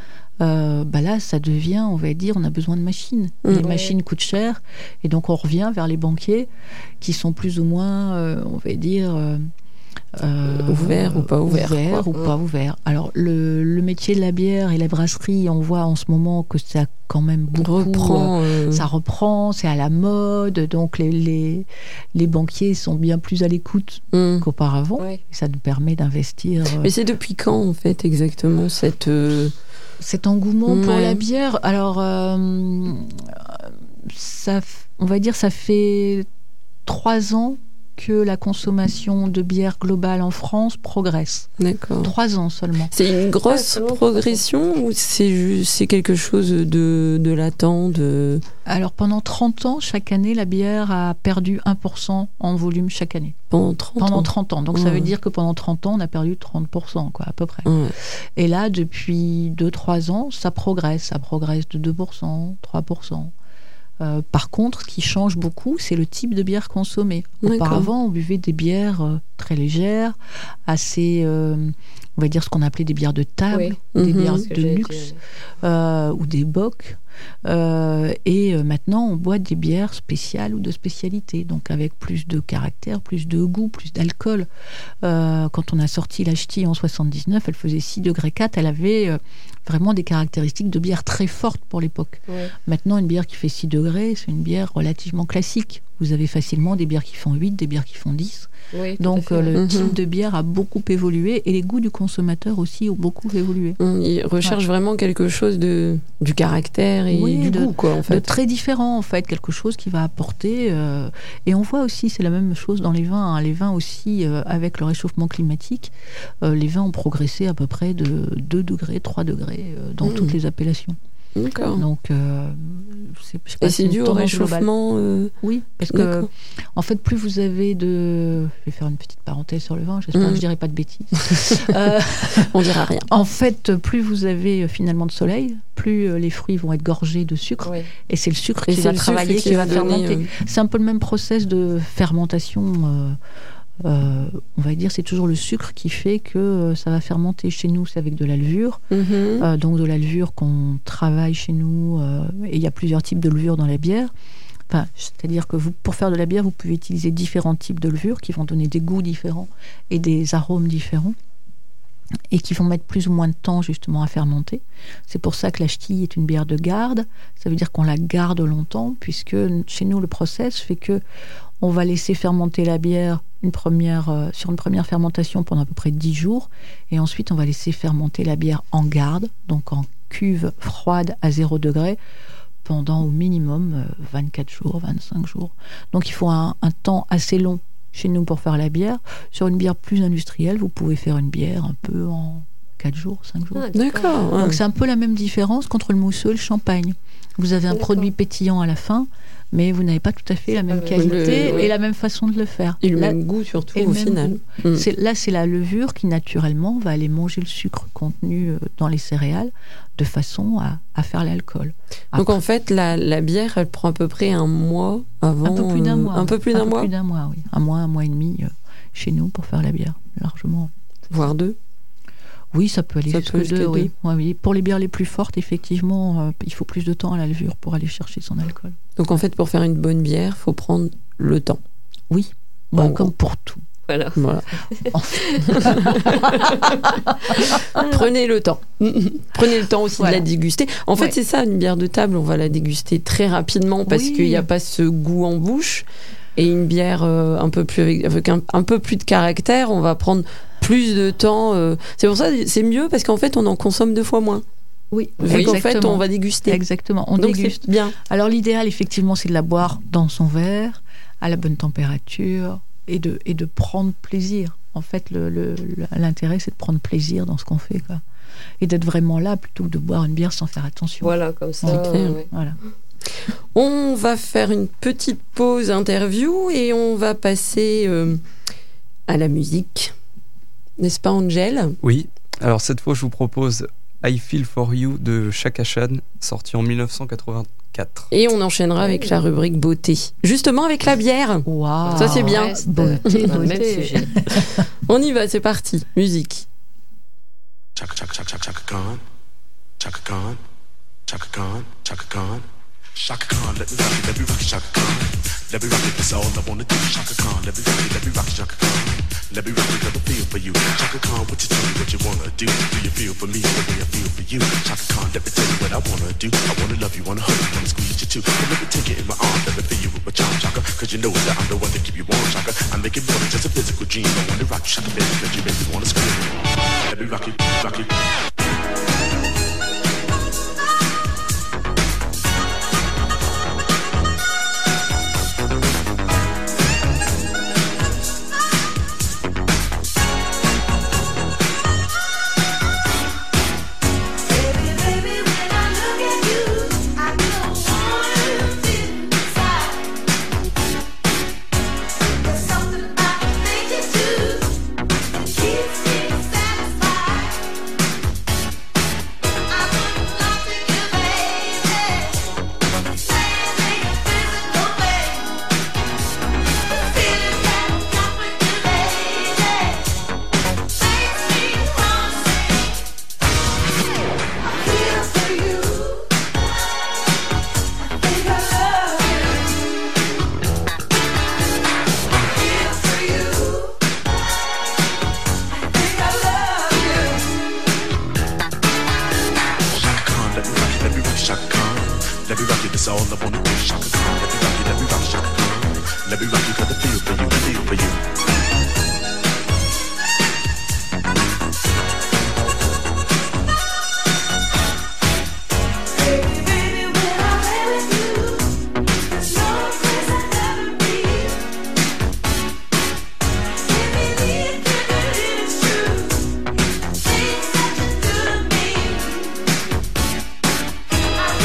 euh, bah là, ça devient, on va dire, on a besoin de machines. Mmh. Les Ouais. machines coûtent cher, et donc on revient vers les banquiers qui sont plus ou moins, euh, on va dire, euh, euh, Ouverts ou pas ouverts, ouverts quoi. ou pas ouverts. Alors le, le métier de la bière et la brasserie, on voit en ce moment que ça quand même beaucoup reprend. euh, ça reprend, c'est à la mode, donc les, les, les banquiers sont bien plus à l'écoute hum. qu'auparavant. Oui. Et ça nous permet d'investir. euh, Mais c'est depuis quand, en fait, exactement, cette. euh, Cet engouement pour Ouais. la bière, alors, euh, ça, f- on va dire, ça fait trois ans que la consommation de bière globale en France progresse. D'accord. Trois ans seulement. C'est une Ah, grosse seulement progression ou c'est juste, c'est quelque chose de, de latent de... Alors, pendant trente ans, chaque année, la bière a perdu un pour cent en volume chaque année. pendant trente Pendant ans trente ans. Donc, ça Ouais. veut dire que pendant trente ans, on a perdu trente pour cent, quoi, à peu près. Ouais. Et là, depuis deux trois ans, ça progresse. Ça progresse de deux pour cent, trois pour cent. Euh, par contre, ce qui change beaucoup, c'est le type de bière consommée. D'accord. Auparavant, on buvait des bières euh, très légères, assez, euh, on va dire ce qu'on appelait des bières de table, Oui. des Mhm. bières Ce que de j'allais luxe, dire. euh, ou des bocs. Euh, et euh, maintenant, on boit des bières spéciales ou de spécialité, donc avec plus de caractère, plus de goût, plus d'alcool. Euh, quand on a sorti la Ch'ti en soixante-dix-neuf, elle faisait six degrés quatre, elle avait euh, vraiment des caractéristiques de bière très fortes pour l'époque. Oui. Maintenant, une bière qui fait six degrés, c'est une bière relativement classique. Vous avez facilement des bières qui font huit, des bières qui font dix. Oui, tout à Donc, fait, euh, oui. le Mhm. type de bière a beaucoup évolué et les goûts du consommateur aussi ont beaucoup évolué. Hum, Ils recherchent vraiment quelque chose de du caractère et Oui, du de- goût, quoi, en De fait. très différent, en fait, quelque chose qui va apporter. euh, et on voit aussi, c'est la même chose dans les vins. hein. Les vins aussi, euh, avec le réchauffement climatique, euh, les vins ont progressé à peu près de deux degrés, trois degrés euh, dans Mhm. toutes les appellations. D'accord. Donc, euh, c'est, je sais pas Et si c'est une dû au tendance réchauffement euh, Oui, parce que, D'accord. en fait, plus vous avez de... Je vais faire une petite parenthèse sur le vin, j'espère Mm. que je dirai pas de bêtises. euh, On dira rien. en fait, plus vous avez euh, finalement de soleil, plus euh, les fruits vont être gorgés de sucre, Oui. et c'est le sucre Et qui c'est va le sucre travailler, qui qui, va va donner, fermenter. euh, C'est un peu le même process de fermentation. euh, euh, on va dire, c'est toujours le sucre qui fait que euh, ça va fermenter. Chez nous, c'est avec de la levure. Mhm. Euh, donc de la levure qu'on travaille chez nous, euh, et il y a plusieurs types de levure dans la bière. Enfin, c'est-à-dire que vous, pour faire de la bière, vous pouvez utiliser différents types de levure qui vont donner des goûts différents et des arômes différents et qui vont mettre plus ou moins de temps justement à fermenter. C'est pour ça que la ch'tille est une bière de garde. Ça veut dire qu'on la garde longtemps, puisque chez nous le process fait que on va laisser fermenter la bière une première, euh, sur une première fermentation pendant à peu près dix jours, et ensuite on va laisser fermenter la bière en garde, donc en cuve froide à zéro degré, pendant au minimum euh, vingt-quatre jours, vingt-cinq jours. Donc il faut un, un temps assez long chez nous pour faire la bière. Sur une bière plus industrielle, vous pouvez faire une bière un peu en quatre jours, cinq jours. Ah, D'accord. ouais. Donc c'est un peu la même différence qu'entre le mousseux et le champagne. Vous avez un D'accord. produit pétillant à la fin, mais vous n'avez pas tout à fait la même pas qualité le- et la même façon de le faire. Et le Là, même goût surtout et le au même final. goût. Mm. C'est, là, c'est la levure qui naturellement va aller manger le sucre contenu euh, dans les céréales de façon à, à faire l'alcool. Donc Après, en fait, la, la bière, elle prend à peu près un mois avant. un peu plus d'un euh, mois. Un peu plus d'un un peu mois, plus d'un mois, oui. Un mois, un mois et demi euh, chez nous pour faire la bière, largement. voire deux. Oui, ça peut aller Ça jusque peut jusqu'à deux, oui. deux. Ouais, oui. Pour les bières les plus fortes, effectivement, euh, il faut plus de temps à la levure pour aller chercher son alcool. Donc en fait, pour faire une bonne bière, il faut prendre le temps. Oui, En bah, gros. comme pour tout. Voilà. Voilà. En Prenez le temps. Prenez le temps aussi Voilà. de la déguster. En fait, Ouais. c'est ça, une bière de table, on va la déguster très rapidement parce Oui. qu'il n'y a pas ce goût en bouche. Et une bière euh, un peu plus avec, avec un, un peu plus de caractère, on va prendre plus de temps. euh. C'est pour ça que c'est mieux parce qu'en fait, on en consomme deux fois moins. Oui, Vu qu'en fait, exactement. on va déguster. Exactement, on Donc déguste. c'est bien. Alors l'idéal, effectivement, c'est de la boire dans son verre, à la bonne température, et de, et de prendre plaisir. En fait, le, le- le- l'intérêt, c'est de prendre plaisir dans ce qu'on fait, quoi. Et d'être vraiment là, plutôt que de boire une bière sans faire attention. Voilà, comme ça. C'est clair. ouais. Voilà. On va faire une petite pause interview et on va passer euh, à la musique. N'est-ce pas, Angel? Oui, alors cette fois je vous propose I Feel For You de Chaka Khan, sorti en dix-neuf cent quatre-vingt-quatre. Et on enchaînera avec la rubrique beauté. Justement avec la bière. Waouh. Ça, c'est bien. Reste, Beauté, euh, dans le même beauté. sujet. On y va, c'est parti. Musique. Chaka Chaka Chaka Chaka Chaka Khan, Chaka Khan, Chaka Khan, Chaka Khan, Chaka Khan. Let me rock it, let me rock it, Chaka Khan. Let me rock it, that's all I wanna do. Chaka Khan, let me rock it, let me rock it, Chaka Khan. Let me rock it, got the feel for you. Chaka Khan, what you tell me what you wanna do? Do you feel for me the way I feel for you? Chaka Khan, let me tell you what I wanna do. I wanna love you, wanna hug you, wanna squeeze you too. And let me take it in my arms, let me feel you with my charm, Chaka. Cause you know that I'm the one to keep you warm, Chaka. I make it more than just a physical dream. I wanna rock you, Chaka, baby, cause you make me wanna scream. Let me rock it, rock it. Let me rock it, that's all I wanna do. Chaka Khan, let me rock it, let me rock it, Chaka Khan. Let me rock it, got the feel for you, feel for you. I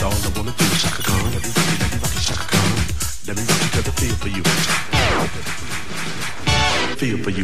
all I wanna do. Shaka Khan, let me rock it, let me rock it, Shaka Khan. Let me rock it, got the feel for you. Feel for you.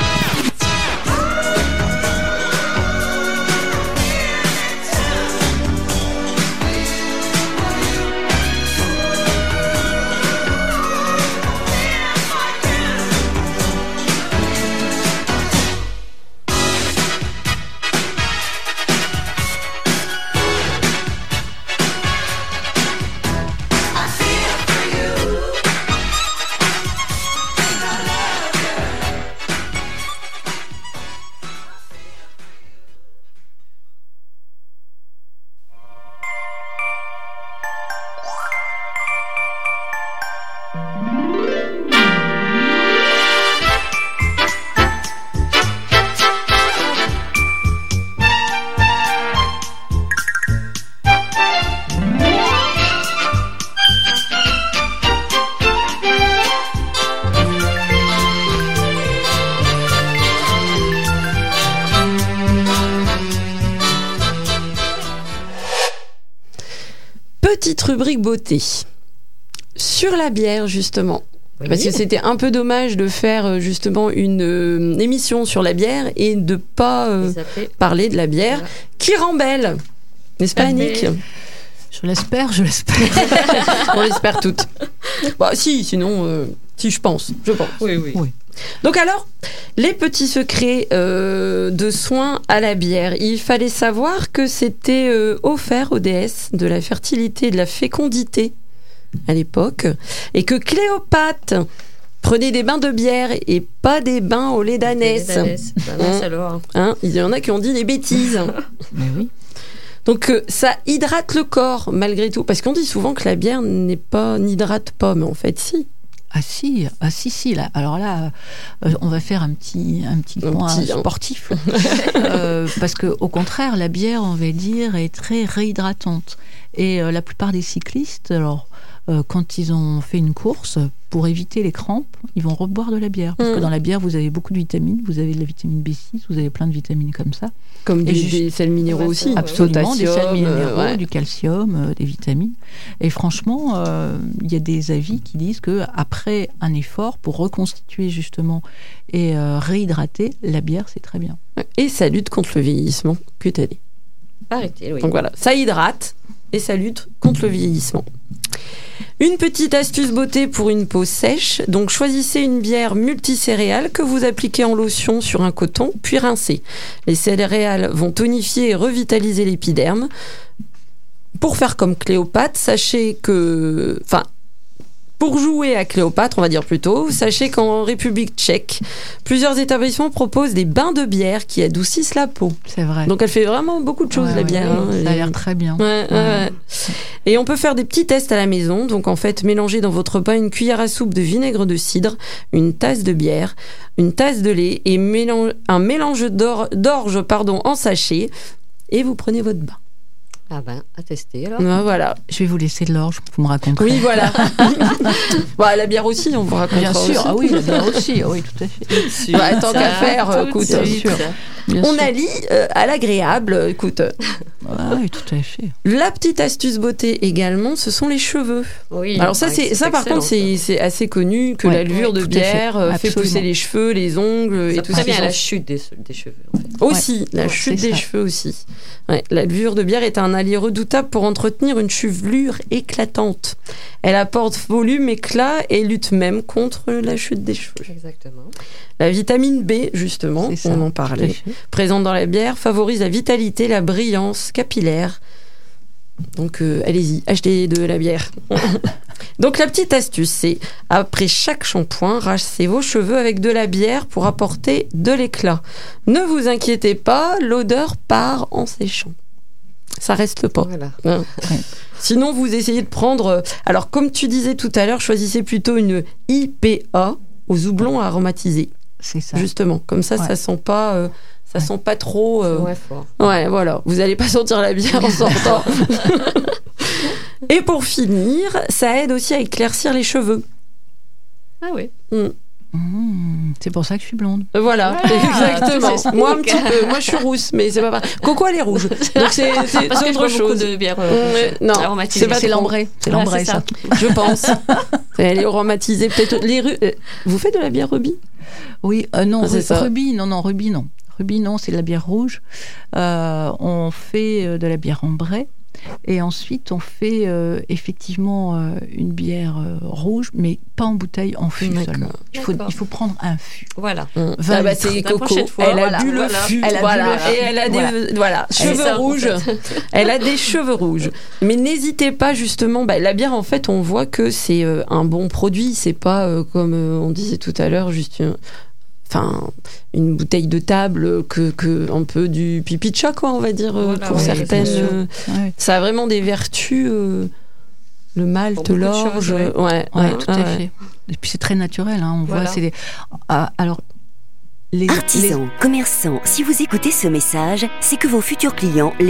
Petite rubrique beauté. Sur la bière, justement. Oui. Parce que c'était un peu dommage de faire justement une euh, émission sur la bière et de pas euh, parler de la bière voilà. qui rend belle. N'est-ce pas, Annick ? Je l'espère, je l'espère. On l'espère toutes. Bah, si, sinon, euh, si je pense, je pense. Oui, oui. oui. Donc alors, les petits secrets euh, de soins à la bière. Il fallait savoir que c'était euh, offert aux déesses de la fertilité et de la fécondité à l'époque, et que Cléopâtre prenait des bains de bière et pas des bains au lait d'ânesse. Hein, alors. Hein, il y en a qui ont dit des bêtises. Mais oui. Donc euh, ça hydrate le corps malgré tout, parce qu'on dit souvent que la bière n'est pas n'hydrate pas, mais en fait si. Ah si, ah si, si. Là. Alors là, euh, on va faire un petit, un petit un point petit, sportif. euh, parce qu'au contraire, la bière, on va dire, est très réhydratante. Et euh, la plupart des cyclistes, alors, euh, quand ils ont fait une course, pour éviter les crampes, ils vont reboire de la bière. Parce mmh. que dans la bière, vous avez beaucoup de vitamines. Vous avez de la vitamine B six, vous avez plein de vitamines comme ça. Comme des, juste, des sels minéraux ouais, aussi. Absolument, des sels minéraux, euh, ouais. du calcium, euh, des vitamines. Et franchement, euh, il y a des avis qui disent qu'après un effort, pour reconstituer justement et euh, réhydrater, la bière, c'est très bien. Et ça lutte contre le vieillissement cutané. Arrêtez, oui. Donc voilà, ça hydrate et ça lutte contre le vieillissement. Une petite astuce beauté pour une peau sèche. Donc choisissez une bière multicéréales que vous appliquez en lotion sur un coton, puis rincez. Les céréales vont tonifier et revitaliser l'épiderme. Pour faire comme Cléopâtre, sachez que... Enfin, pour jouer à Cléopâtre, on va dire plutôt, sachez qu'en République tchèque, plusieurs établissements proposent des bains de bière qui adoucissent la peau. C'est vrai. Donc elle fait vraiment beaucoup de choses, ouais, la ouais, bière. Ouais, hein, ça a et... l'air très bien. Ouais, ouais. Ouais. Et on peut faire des petits tests à la maison. Donc en fait, mélangez dans votre pain une cuillère à soupe de vinaigre de cidre, une tasse de bière, une tasse de lait et mélange... un mélange d'or... d'orge pardon, en sachet, et vous prenez votre bain. Ah ben, à tester alors. Ben, voilà. Je vais vous laisser de l'orge, vous me raconterez. Oui, voilà. Bon, la bière aussi, on vous racontera. Bien sûr, aussi. ah oui, la bière aussi, oui, tout à fait. Bah, tant qu'à faire, écoute, bien sûr. Bien on sûr. allie euh, à l'agréable, écoute. Ah, oui, tout à fait. La petite astuce beauté également, ce sont les cheveux. Oui. Alors ça, ouais, c'est, c'est ça par contre, c'est, c'est assez connu que ouais, la levure ouais, de tout à fait. bière euh, fait Absolument. pousser les cheveux, les ongles ça et tout ça. Très bien la chute des, des cheveux. En fait. Aussi, ouais. la Ouais, chute c'est des ça. cheveux aussi. Ouais, la levure de bière est un allié redoutable pour entretenir une chevelure éclatante. Elle apporte volume, éclat et lutte même contre la chute des cheveux. Exactement. La vitamine B, justement, C'est ça, on en tout parlait, à fait. présente dans la bière, favorise la vitalité, la brillance capillaire. Donc euh, allez-y, achetez de la bière. Donc la petite astuce, c'est après chaque shampoing, rassez vos cheveux avec de la bière pour apporter de l'éclat. Ne vous inquiétez pas, l'odeur part en séchant. Ça reste pas. Voilà. Hein. Sinon, vous essayez de prendre... Alors, comme tu disais tout à l'heure, choisissez plutôt une I P A aux houblons aromatisés. C'est ça. Justement, comme ça, Ouais. ça sent pas... euh, ça Ouais. sent pas trop... euh, Ouais, fort. Ouais, voilà. Vous n'allez pas sentir la bière en sortant. Et pour finir, ça aide aussi à éclaircir les cheveux. Ah oui. Mm. Mmh, c'est pour ça que je suis blonde. Voilà, Voilà, exactement. tout Moi un petit peu, moi je suis rousse, mais c'est pas pareil. Coco elle est rouge, donc c'est, c'est Parce que je autre bois chose. beaucoup de bière euh, non, aromatisée. c'est pas C'est trop. l'ambré. C'est Ouais, l'ambré, c'est ça. ça. Je pense. Elle est aromatisée peut-être. Les ru- euh, Vous faites de la bière rubis? Oui, euh, non, Ah, c'est ru- ça. rubis, non, non, rubis, non. Rubis, non, c'est de la bière rouge. Euh, on fait euh, de la bière ambrée. Et ensuite, on fait euh, effectivement euh, une bière euh, rouge, mais pas en bouteille, en fût D'accord. seulement. Il faut, D'accord. il faut prendre un fût. Voilà. Hum. vingt Ah bah litres. c'est La Coco. prochaine fois, Elle a voilà, bu le voilà. fût. Elle a bu voilà. le fût. Et elle a des Voilà. voilà, C'est cheveux ça, en rouges. Elle a des cheveux rouges. Mais n'hésitez pas justement. Bah, la bière en fait, on voit que c'est euh, un bon produit. C'est pas euh, comme euh, on disait tout à l'heure, juste une, enfin une bouteille de table que, que un peu du pipi de chat quoi, on va dire euh, Voilà, pour oui, certaines. bien sûr. euh, Ouais, ça a vraiment des vertus. euh, le malt, Pour beaucoup de l'orge, choses, ouais. ouais, ouais, ouais, tout à ouais. fait. Et puis c'est très naturel, hein, on Voilà. voit. C'est des... ah, alors, les, les- Artisans, commerçants, si vous écoutez ce message, c'est que vos futurs clients